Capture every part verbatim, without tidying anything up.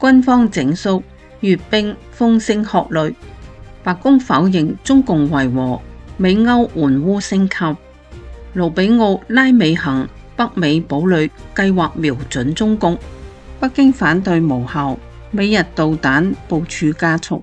軍方整肅，閱兵風聲鶴唳。白宮否認中共維和，美歐援烏升級。盧比奧拉美行，北美堡壘計劃瞄準中共。北京反對無效，美日導彈部署加速。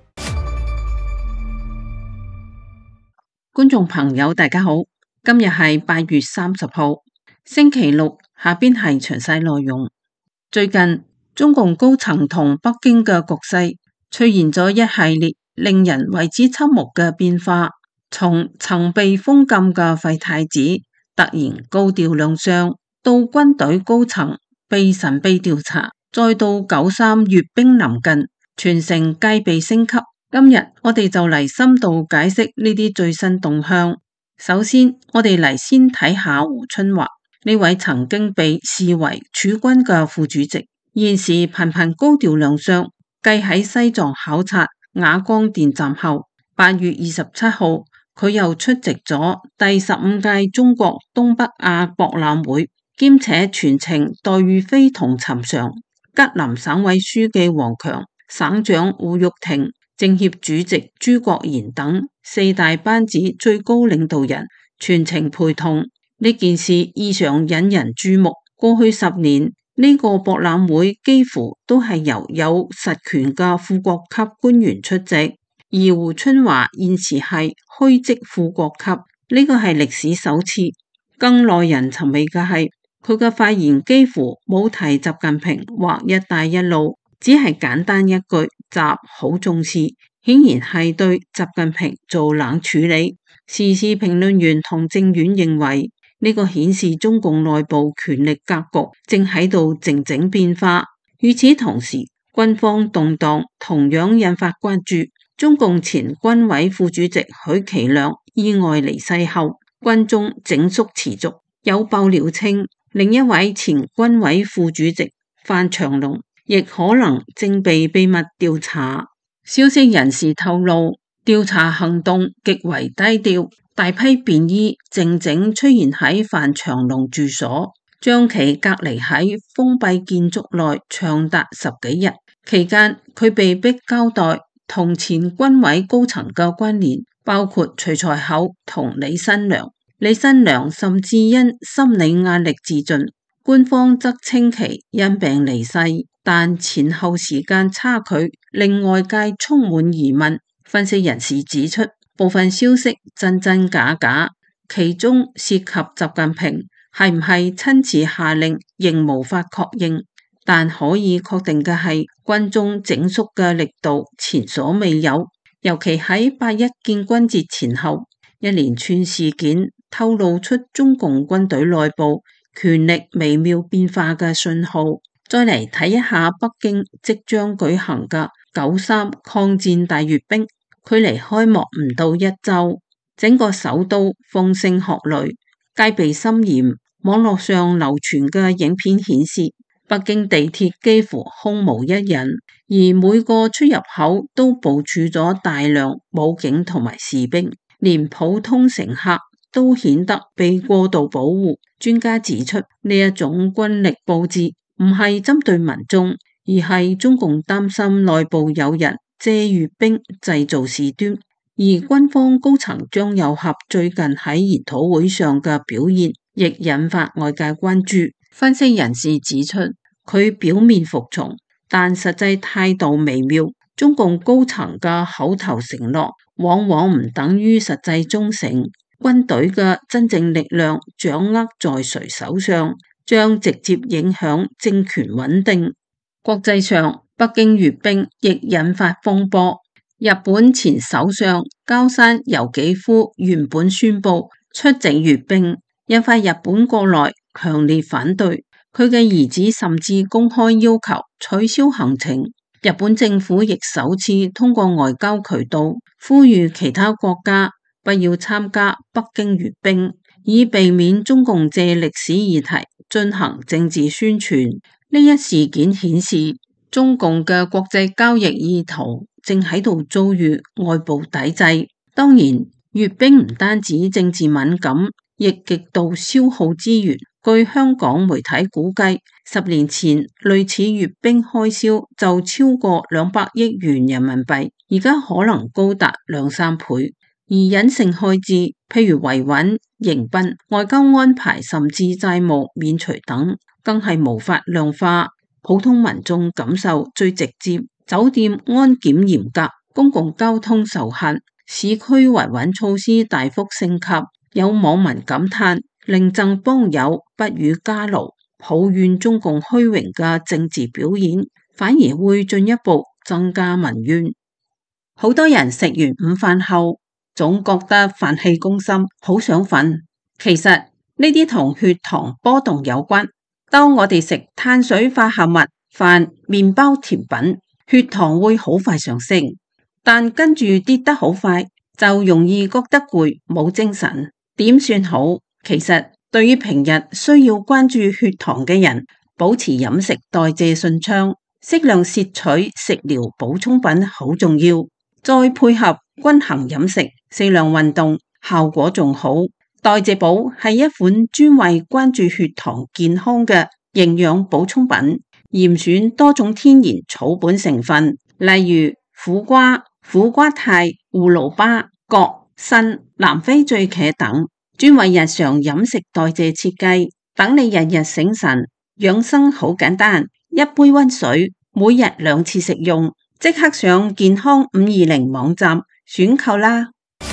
觀眾朋友大家好，今日係八月三十號，星期六，下邊係詳細內容。最近中共高層同北京嘅局勢出現咗一系列令人為之側目嘅變化，從曾被封禁嘅廢太子突然高調亮相，到軍隊高層被神秘調查，再到九三閱兵臨近，全城戒備升級。今日我哋就嚟深度解釋呢啲最新動向。首先，我哋嚟先睇下胡春華呢位曾經被視為儲軍嘅副主席，現時頻頻高調亮相。繼喺西藏考察瓦崗電站後，八月二十七號佢又出席咗第十五屆中國東北亞博覽會，兼且全程待遇非同尋常。吉林省委書記王強、省長胡玉婷、政協主席朱國賢等四大班子最高領導人全程陪同。呢件事異常引人注目。過去十年呢個博覽會幾乎都係由有實權嘅副國級官員出席，而胡春華現時係虛職副國級，呢個係歷史首次。更耐人尋味嘅係佢嘅發言幾乎冇提習近平或一帶一路，只係簡單一句習好重視，顯然係對習近平做冷處理。時事評論員同政院認為呢個顯示中共內部權力格局正喺度靜靜變化。與此同時，軍方動盪同樣引發關注。中共前軍委副主席許其亮意外離世後，軍中整肅持續。有爆料稱，另一位前軍委副主席范長龍亦可能正被秘密調查。消息人士透露，調查行動極為低調，大批便衣靜靜出現喺范長龍住所，將其隔離喺封閉建築內長達十幾日。期間佢被迫交代同前軍委高層嘅關聯，包括徐才厚同李新良。李新良甚至因心理壓力自盡，官方則稱其因病離世，但前後時間差距令外界充滿疑問。分析人士指出，部分消息真真假假，其中涉及習近平係唔係親自下令仍無法確認，但可以確定嘅係軍中整肅嘅力度前所未有，尤其喺八一建軍節前後，一連串事件透露出中共軍隊內部權力微妙變化嘅信號。再嚟睇一下北京即將舉行嘅九三抗戰大閱兵，距離開幕唔到一周，整個首都風聲鶴唳，戒備森嚴。網絡上流傳嘅影片顯示，北京地鐵幾乎空無一人，而每個出入口都部署咗大量武警同埋士兵，連普通乘客都顯得被過度保護。專家指出，呢一種軍力佈置唔係針對民眾，而係中共擔心內部有人借閱兵製造事端。而軍方高層張又俠最近喺研討會上嘅表現亦引發外界關注。分析人士指出，佢表面服從，但實際態度微妙。中共高層嘅口頭承諾往往唔等於實際忠誠。軍隊嘅真正力量掌握在誰手上，將直接影響政權穩定。國際上，北京閱兵亦引發風波。日本前首相鳩山由紀夫原本宣布出席閱兵，引發日本國內強烈反對。佢嘅兒子甚至公開要求取消行程。日本政府亦首次通過外交渠道呼籲其他國家不要參加北京閱兵，以避免中共借歷史議題進行政治宣傳。呢一事件顯示，中共嘅國際交易意圖正喺度遭遇外部抵制。當然，閱兵唔單止政治敏感， 亦極度消耗資源。據香港媒體估計，十年前類似閱兵開銷就超過兩百億元人民幣，而家可能高達兩三倍。而隱性開支，譬如維穩、迎賓、外交安排，甚至債務免除等，更係無法量化。普通民眾感受最直接。酒店安檢嚴格，公共交通受限，市區維穩措施大幅升級。有網民感嘆：寧贈幫友，不與家勞。抱怨中共虛榮嘅政治表演，反而會進一步增加民怨。好多人食完午飯後，總覺得飯氣攻心，好想瞓。其實呢啲同血糖波動有關。當我哋食碳水化合物、飯、麵包、甜品，血糖會好快上升，但跟住跌得好快，就容易覺得攰，冇精神。點算好？其實對於平日需要關注血糖嘅人，保持飲食代謝順暢，適量攝取食療補充品好重要。再配合均衡飲食、適量運動，效果仲好。代謝寶係一款專為關注血糖健康嘅營養補充品，嚴選多種天然草本成分，例如苦瓜、苦瓜肽、葫蘆巴、葛、參、南非醉茄等，專為日常飲食代謝設計，等你日日醒神。養生好簡單，一杯溫水，每日兩次食用，即刻上健康五二零網站選購啦。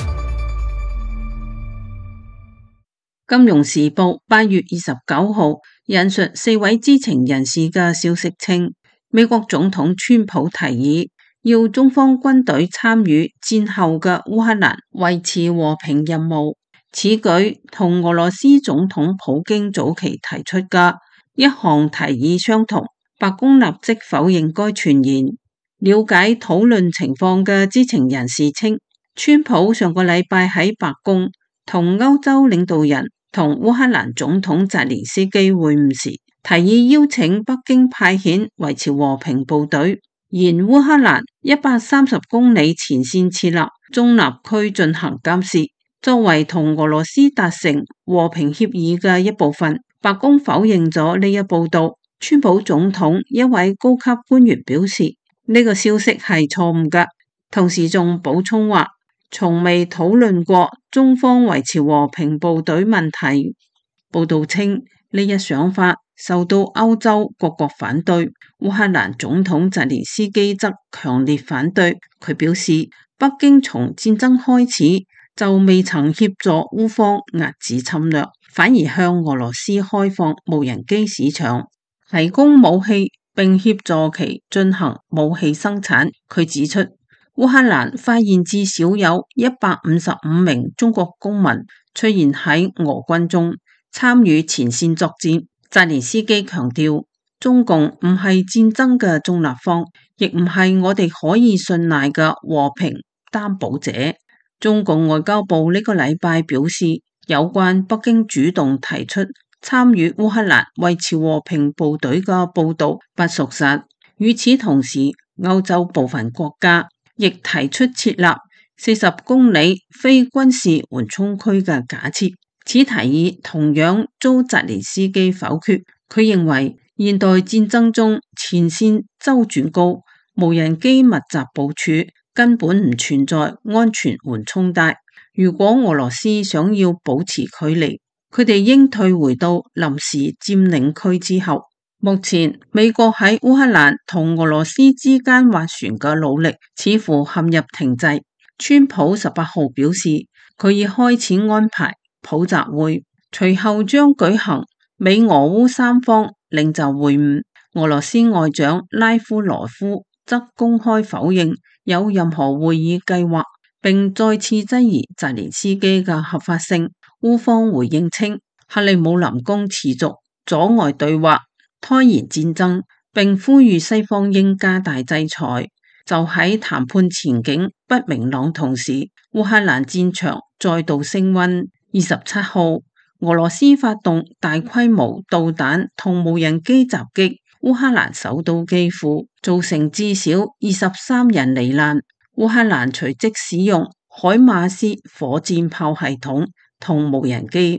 金融時報八月二十九號引述四位知情人士嘅消息稱，美國總統川普提議要中方軍隊參與戰後嘅烏克蘭維持和平任務。此舉同俄羅斯總統普京早期提出嘅一項提議相同。白宮立即否認該傳言。了解討論情況嘅知情人士稱，川普上個禮拜喺白宮同歐洲領導人同烏克蘭總統澤連斯基會晤時，提議邀請北京派遣維持和平部隊，沿烏克蘭一百三十公里前線設立中立區進行監視，作為同俄羅斯達成和平協議嘅一部分。白宮否認咗呢一報道。川普總統一位高級官員表示，呢個消息係錯誤㗎，同時仲補充話，從未討論過中方維持和平部隊問題。報道稱，呢一想法受到歐洲各國反對，烏克蘭總統澤連斯基則強烈反對。佢表示，北京從戰爭開始就未曾協助烏方遏止侵略，反而向俄羅斯開放無人機市場，提供武器並協助其進行武器生產。佢指出，烏克蘭發現至少有一百五十五名中國公民出現喺俄軍中，參與前線作戰。澤連斯基強調，中共唔係戰爭嘅中立方，亦唔係我哋可以信賴嘅和平擔保者。中共外交部呢個禮拜表示，有關北京主動提出參與烏克蘭維持和平部隊嘅報道不屬實。與此同時，歐洲部分國家亦提出設立四十公里非軍事緩衝區嘅假設，此提議同樣遭澤連斯基否決。佢認為現代戰爭中前線周轉高，無人機密集部署，根本唔存在安全緩衝帶。如果俄羅斯想要保持距離，佢哋應退回到臨時佔領區之後。目前美國喺烏克蘭同俄羅斯之間斡旋嘅努力似乎陷入停滯。川普十八號表示，佢已開始安排普習會，隨後將舉行美俄烏三方領袖會晤。俄羅斯外長拉夫羅夫則公開否認有任何會議計劃，並再次質疑澤連斯基嘅合法性。烏方回應稱，克里姆林宮持續阻礙對話，拖延戰爭，並呼籲西方應加大制裁。就喺談判前景不明朗同時，烏克蘭戰場再度升溫。二十七號，俄羅斯發動大規模導彈同無人機襲擊烏克蘭首都基輔，造成至少二十三人罹難。烏克蘭隨即使用海馬斯火箭炮系統同無人機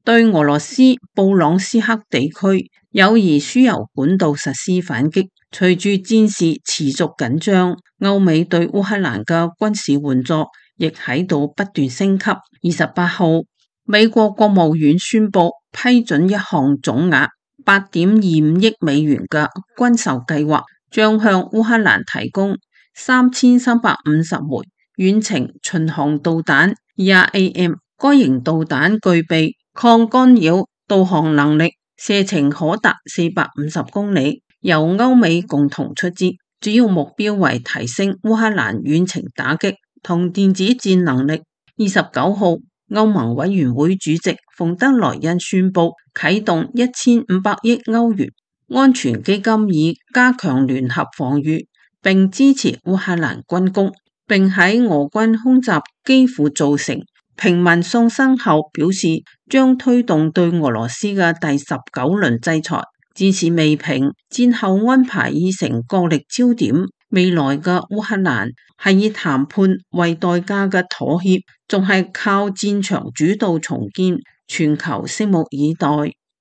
對俄羅斯布朗斯克地區友誼輸油管道實施反擊。隨住戰事持續緊張，歐美對烏克蘭嘅軍事援助亦喺度不斷升級。二十八號，美國國務院宣布批准一項總額八點二五億美元嘅軍售計劃，將向烏克蘭提供三千三百五十枚遠程巡航導彈 E R A M。該型導彈具備抗干擾導航能力，射程可達四百五十公里，由歐美共同出資，主要目標為提升烏克蘭遠程打擊同電子戰能力。二十九號，歐盟委員會主席馮德萊恩宣布啟動一千五百億歐元安全基金，以加強聯合防禦，並支持烏克蘭軍工，並喺俄軍空襲幾乎造成平民喪生後表示將推動對俄羅斯嘅第十九輪制裁。戰事未平，戰後安排已成角力焦點。未來嘅烏克蘭係以談判為代價嘅妥協，仲係靠戰場主導重建？全球拭目以待。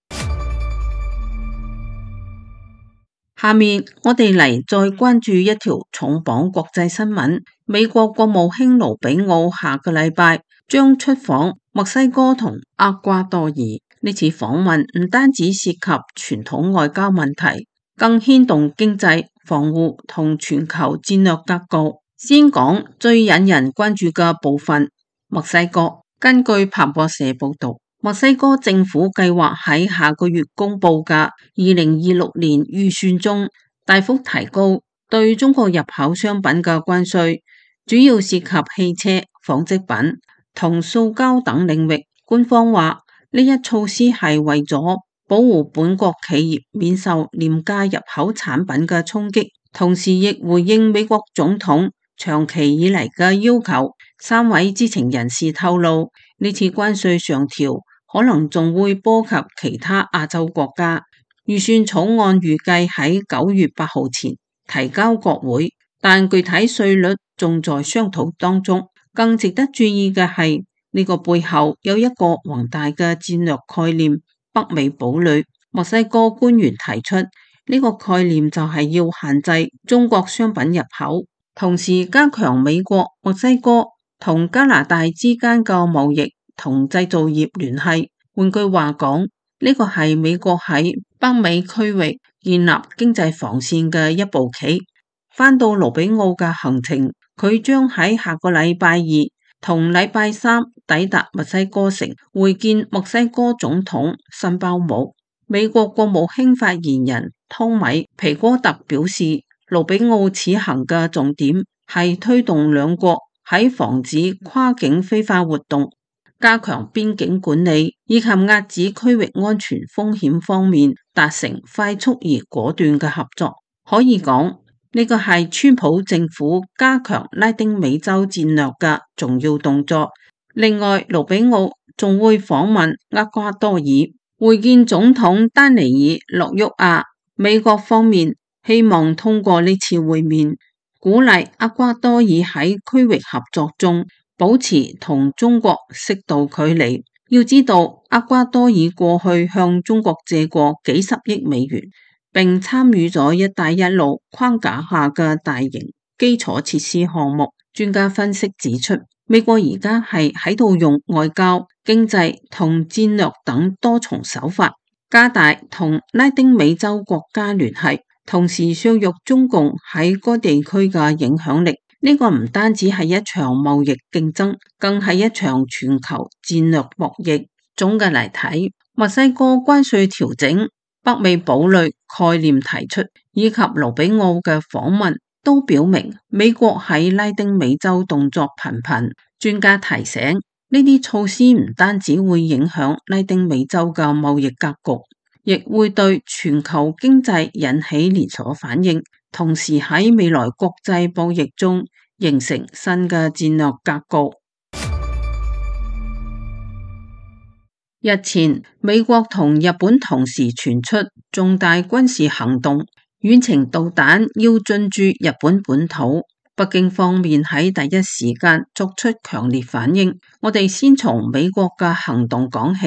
下面我哋嚟再關注一條重磅國際新聞。美國國務卿盧比奧下個禮拜將出訪墨西哥同厄瓜多爾。呢次訪問唔單止涉及傳統外交問題，更牽動經濟、防護同全球戰略格局。先講最引人關注嘅部分，墨西哥。根據彭博社報道，墨西哥政府計劃喺下個月公布嘅二零二六年預算中，大幅提高對中國入口商品嘅關稅，主要涉及汽車、紡織品同塑膠等領域。官方話，呢一措施係為咗保護本國企業免受廉價入口產品嘅衝擊，同時亦回應美國總統長期以嚟嘅要求。三位知情人士透露，呢次關稅上調可能仲會波及其他亞洲國家。預算草案預計喺九月八號前提交國會，但具體稅率仲在商討當中。更值得注意嘅係，呢個背後有一個宏大嘅戰略概念——北美堡壘。墨西哥官員提出呢個概念就係要限制中國商品入口，同時加強美國、墨西哥同加拿大之間嘅貿易同製造業聯繫。換句話講，呢個係美國喺北美區域建立經濟防線嘅一步棋。翻到盧比奧嘅行程，佢將喺下個禮拜二同禮拜三抵達墨西哥城，會見墨西哥總統辛包姆。美國國務卿發言人湯米皮戈特表示，盧比奧此行嘅重點係推動兩國喺防止跨境非法活動、加強邊境管理以及遏止區域安全風險方面達成快速而果斷嘅合作。可以講，呢個係川普政府加強拉丁美洲戰略嘅重要動作。另外，盧比奧仲會訪問厄瓜多爾，會見總統丹尼爾諾沃亞。美國方面希望通過呢次會面，鼓勵厄瓜多爾喺區域合作中保持同中國適度距離。要知道，厄瓜多爾過去向中國借過幾十億美元，並參與咗一帶一路框架下嘅大型基礎設施項目。專家分析指出，美國而家係喺度用外交、經濟同戰略等多重手法，加大同拉丁美洲國家聯繫，同時削弱中共喺該地區嘅影響力。呢個唔單止係一場貿易競爭，更係一場全球戰略博弈。總嘅嚟睇，墨西哥關稅調整、北美堡壘概念提出，以及盧比奧嘅訪問，都表明美國喺拉丁美洲動作頻頻。專家提醒，呢啲措施唔單止會影響拉丁美洲嘅貿易格局，亦會對全球經濟引起連鎖反應，同時喺未來國際博弈中形成新嘅戰略格局。日前，美國同日本同時傳出重大軍事行動，遠程導彈要進駐日本本土。北京方面喺第一時間作出強烈反應。我哋先從美國嘅行動講起。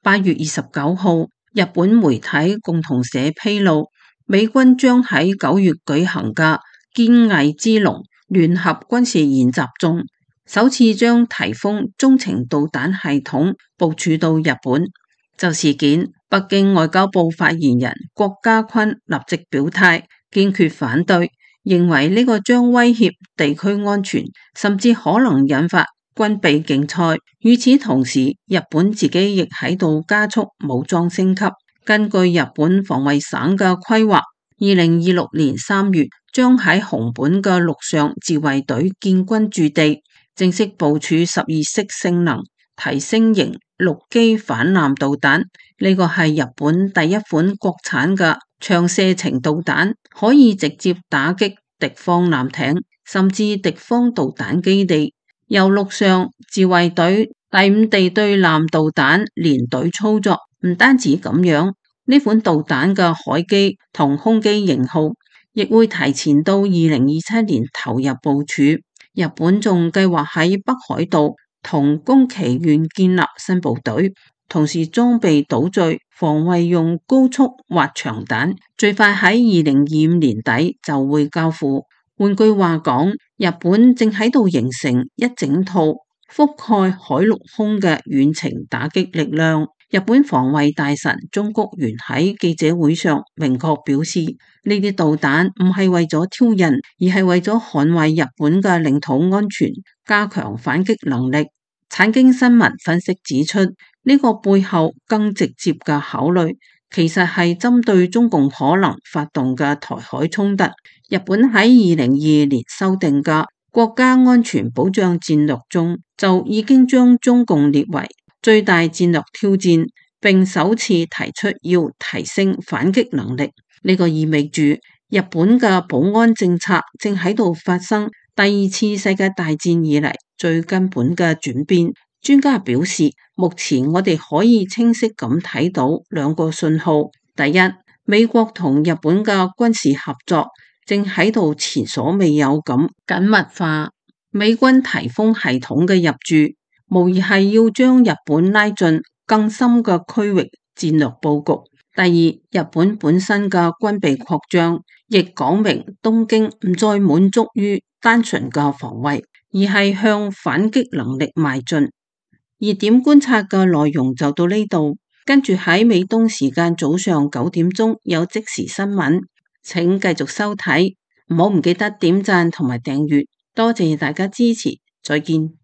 八月二十九號，日本媒體共同社披露，美軍將喺九月舉行嘅堅毅之龍聯合軍事演習中，首次將颱風中程導彈系統部署到日本。就事件，北京外交部發言人郭家坤立即表態，堅決反對，認為呢個將威脅地區安全，甚至可能引發軍備競賽。與此同時，日本自己亦喺度加速武裝升級。根據日本防衛省嘅規劃，二零二六年三月將喺熊本嘅陸上自衛隊建軍駐地，正式部署十二式性能提升型陸基反艦導彈。呢個係日本第一款國產嘅長射程導彈，可以直接打擊敵方艦艇，甚至敵方導彈基地。由陸上自衛隊第五地對艦導彈連隊操作。唔單止咁樣，呢款導彈嘅海基同空基型號亦會提前到二零二七年投入部署。日本仲計劃喺北海道同宮崎縣建立新部隊，同時裝備島嶼防衛用高速滑翔彈，最快喺二零二五年底就會交付。換句話講，日本正喺度形成一整套覆蓋海陸空嘅遠程打擊力量。日本防衛大臣中谷元喺記者會上明確表示，呢啲導彈唔係為咗挑釁，而係為咗捍衛日本嘅領土安全，加強反擊能力。產經新聞分析指出，呢個背後更直接嘅考慮，其實係針對中共可能發動嘅台海衝突。日本喺二零二二年修訂嘅國家安全保障戰略中，就已經將中共列為最大戰略挑戰，並首次提出要提升反擊能力。呢個意味住日本嘅保安政策正喺度發生第二次世界大戰以嚟最根本嘅轉變。專家表示，目前我哋可以清晰咁睇到兩個信號：第一，美國同日本嘅軍事合作正喺度前所未有咁緊密化，美軍颱風系統嘅入駐，無疑係要將日本拉進更深嘅區域戰略佈局。第二，日本本身嘅軍備擴張，亦講明東京唔再滿足於單純嘅防衛，而係向反擊能力邁進。熱點觀察嘅內容就到呢度，跟住喺美東時間早上九點鐘有即時新聞，請繼續收睇，唔好唔記得點讚同埋訂閱，多謝大家支持，再見。